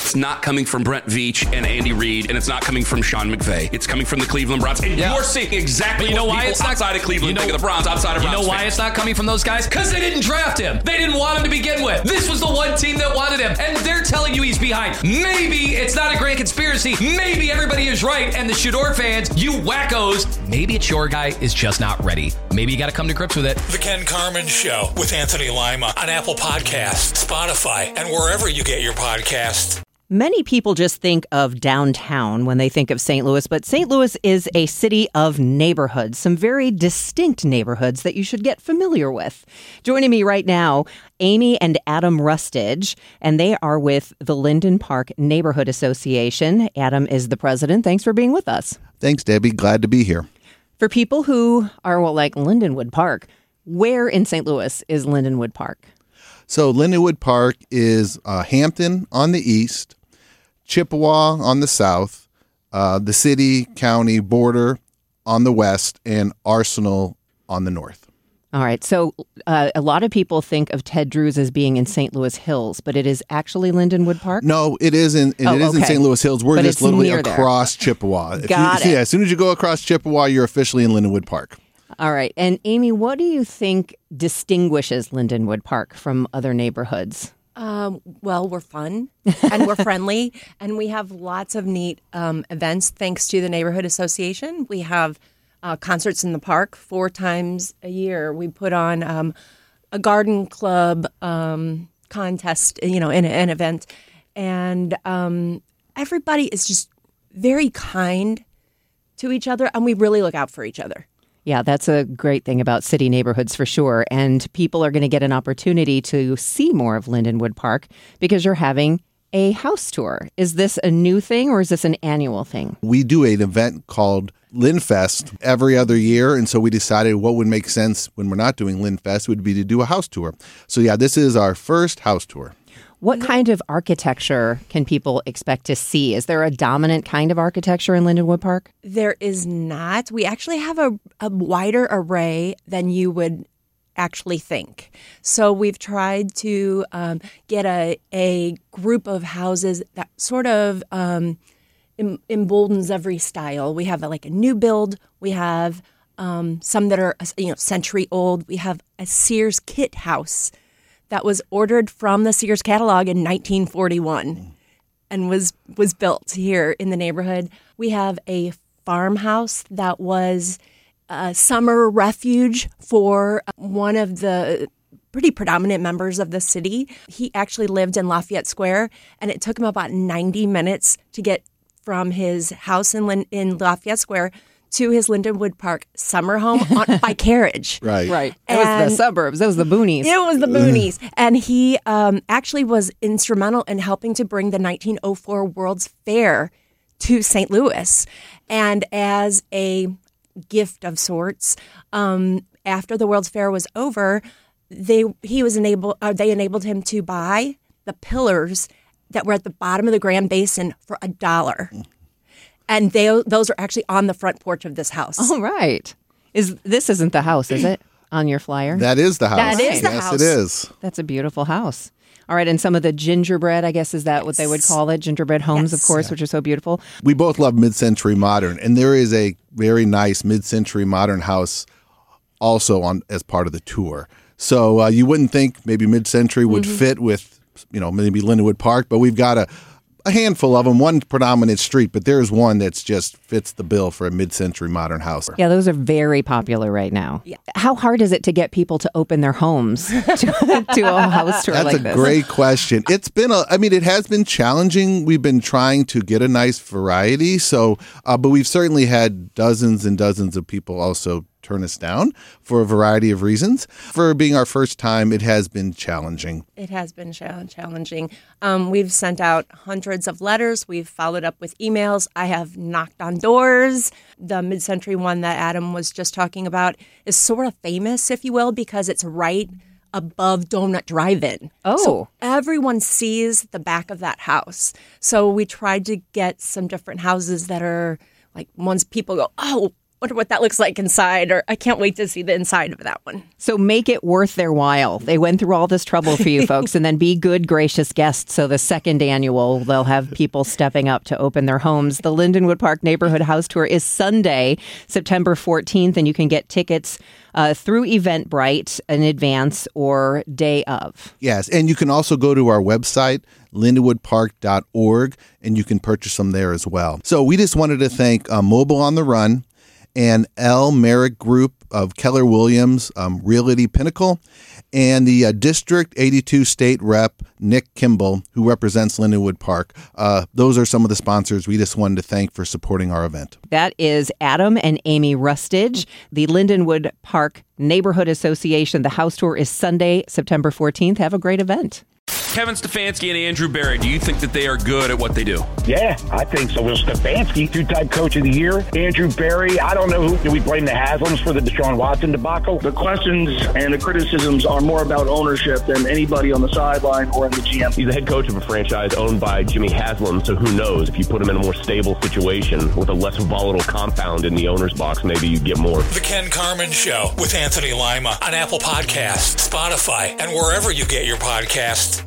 it's not coming from Brent Veach and Andy Reid, and it's not coming from Sean McVay. It's coming from the Cleveland Browns. And you're seeing exactly what people outside of Cleveland think of the Browns, outside of Browns. You know why it's not coming from those guys? Because they didn't draft him. They didn't want him to begin with. This was the one team that wanted him, and they're telling you he's behind. Maybe it's not a grand conspiracy. Maybe everybody is right, and the Shador fans, you wackos, maybe it's your guy is just not ready. Maybe you got to come to grips with it. The Ken Carman Show with Anthony Lima on Apple Podcasts, Spotify, and wherever you get your podcasts. Many people just think of downtown when they think of St. Louis, but St. Louis is a city of neighborhoods, some very distinct neighborhoods that you should get familiar with. Joining me right now, Amy and Adam Rustage, and they are with the Linden Park Neighborhood Association. Adam is the president. Thanks for being with us. Thanks, Debbie. Glad to be here. For people who are, like Lindenwood Park, where in St. Louis is Lindenwood Park? So Lindenwood Park is Hampton on the east, Chippewa on the south, the city, county border on the west, and Arsenal on the north. All right. So a lot of people think of Ted Drewes as being in St. Louis Hills, but it is actually Lindenwood Park? No, it isn't. It is in St. Louis Hills. We're just literally across Chippewa. Got it. Yeah, as soon as you go across Chippewa, you're officially in Lindenwood Park. All right. And Amy, what do you think distinguishes Lindenwood Park from other neighborhoods? Well, we're fun and we're friendly, and we have lots of neat events thanks to the Neighborhood Association. We have concerts in the park 4 times a year. We put on a garden club contest, in an event, and everybody is just very kind to each other, and we really look out for each other. Yeah, that's a great thing about city neighborhoods for sure. And people are going to get an opportunity to see more of Lindenwood Park because you're having a house tour. Is this a new thing or is this an annual thing? We do an event called LinFest every other year. And so we decided what would make sense when we're not doing LinFest would be to do a house tour. So yeah, this is our first house tour. What kind of architecture can people expect to see? Is there a dominant kind of architecture in Lindenwood Park? There is not. We actually have a wider array than you would actually think. So we've tried to get a group of houses that sort of emboldens every style. We have like a new build. We have some that are century old. We have a Sears kit house that was ordered from the Sears catalog in 1941 and was built here in the neighborhood. We have a farmhouse that was a summer refuge for one of the pretty predominant members of the city. He actually lived in Lafayette Square, and it took him about 90 minutes to get from his house in Lafayette Square to his Lindenwood Park summer home by carriage. Right. It was the suburbs. It was the boonies. It was the boonies. And he actually was instrumental in helping to bring the 1904 World's Fair to St. Louis. And as a gift of sorts, after the World's Fair was over, they enabled him to buy the pillars that were at the bottom of the Grand Basin for $1. And those are actually on the front porch of this house. Oh, right. This isn't the house, is it, on your flyer? That is the house. That is the house. Yes, it is. That's a beautiful house. All right, and some of the gingerbread, I guess, is that what they would call it? Gingerbread homes, of course, which are so beautiful. We both love mid-century modern, and there is a very nice mid-century modern house also on as part of the tour. So you wouldn't think maybe mid-century would fit with, maybe Lindenwood Park, but we've got a handful of them, one predominant street, but there's one that's just fits the bill for a mid-century modern house. Yeah, those are very popular right now. Yeah. How hard is it to get people to open their homes to a house tour like this? That's a great question. It has been challenging. We've been trying to get a nice variety. So, but we've certainly had dozens and dozens of people also turn us down for a variety of reasons. For being our first time, it has been challenging. It has been challenging. We've sent out hundreds of letters. We've followed up with emails. I have knocked on doors. The mid-century one that Adam was just talking about is sort of famous, if you will, because it's right above Donut Drive-In. Oh. So everyone sees the back of that house. So we tried to get some different houses that are like ones people go, oh, wonder what that looks like inside, or I can't wait to see the inside of that one. So make it worth their while. They went through all this trouble for you folks, and then be good, gracious guests. So the second annual, they'll have people stepping up to open their homes. The Lindenwood Park Neighborhood House Tour is Sunday, September 14th, and you can get tickets through Eventbrite in advance or day of. Yes, and you can also go to our website, lindenwoodpark.org, and you can purchase them there as well. So we just wanted to thank Mobile on the Run and L. Merrick Group of Keller Williams, Realty Pinnacle, and the District 82 State Rep, Nick Kimball, who represents Lindenwood Park. Those are some of the sponsors we just wanted to thank for supporting our event. That is Adam and Amy Rustage, the Lindenwood Park Neighborhood Association. The house tour is Sunday, September 14th. Have a great event. Kevin Stefanski and Andrew Berry, do you think that they are good at what they do? Yeah, I think so. Well, Stefanski, two-time coach of the year. Andrew Berry, I don't know who. Do we blame the Haslams for the Deshaun Watson debacle? The questions and the criticisms are more about ownership than anybody on the sideline or in the GM. He's the head coach of a franchise owned by Jimmy Haslam, so who knows? If you put him in a more stable situation with a less volatile compound in the owner's box, maybe you get more. The Ken Carman Show with Anthony Lima on Apple Podcasts, Spotify, and wherever you get your podcasts.